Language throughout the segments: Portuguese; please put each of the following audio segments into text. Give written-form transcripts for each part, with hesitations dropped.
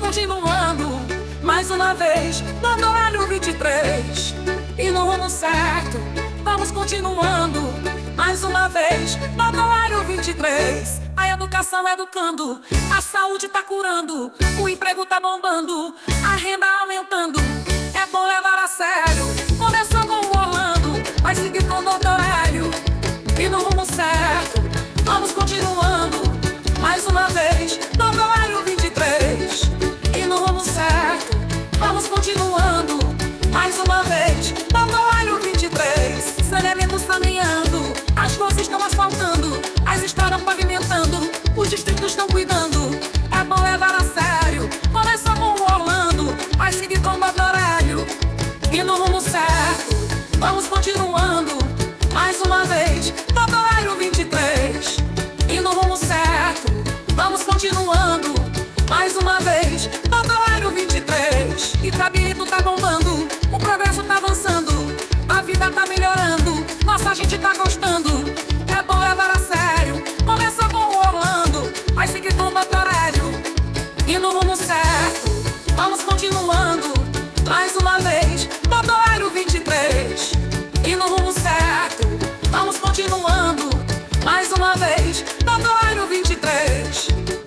continuando, mais uma vez, no horário 23. E no rumo certo, vamos continuando, mais uma vez, no horário 23. A educação educando, a saúde tá curando, o emprego tá bombando, a renda aumentando. É bom levar a sério, começou com o Orlando, vai seguir com o Dr. Hélio. E no rumo certo, vamos continuando, mais uma vez, no horário 23. E no rumo certo, vamos continuando, mais uma vez, no horário 23. Saneamentos caminhando, as ruas estão asfaltando, as estradas pavimentando, os distritos estão cuidando. É bom levar a sério, começou com o Orlando, vai seguir com o Dr. Hélio. E no rumo certo, vamos continuando, mais uma vez, no horário 23. E no rumo certo, vamos continuando, mais uma vez, no horário 23. E Itabirito tá bombando, o progresso tá avançando, a vida tá melhorando, nossa gente tá gostando. É bom levar a sério, começou com o Orlando, vai seguir com o Dr. Hélio. E no rumo certo, vamos continuando, mais uma vez, no horário 23. E no rumo certo, vamos continuando, mais uma vez, no horário 23.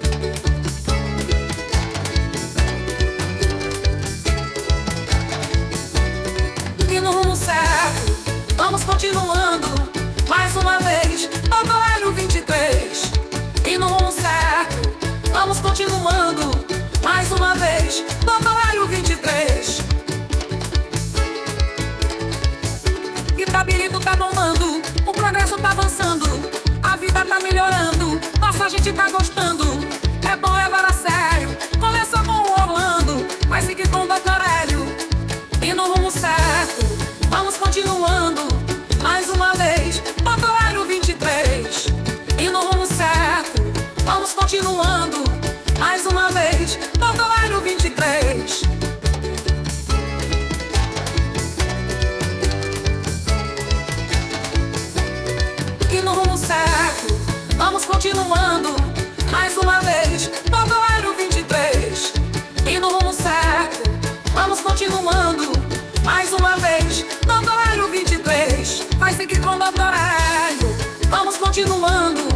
E no rumo certo, vamos continuando, mais uma vez, no horário 23. E no rumo certo, vamos continuando, mais uma vez, no horário 23. Itabirito tá bombando, o progresso tá avançando, a vida tá melhorando, nossa gente tá gostando. É bom levar a sério, começou com o Orlando, vai seguir com o Dr. Hélio. E no rumo certo, vamos continuando, mais uma vez, no horário 23. E no rumo certo, vamos continuando, mais uma vez, no horário 23. E no rumo certo, vamos continuando, mais uma vez, no horário 23. E no rumo certo, vamos continuando, mais uma vez, no horário 23. Vai seguir com o Dr. Hélio, vamos continuando,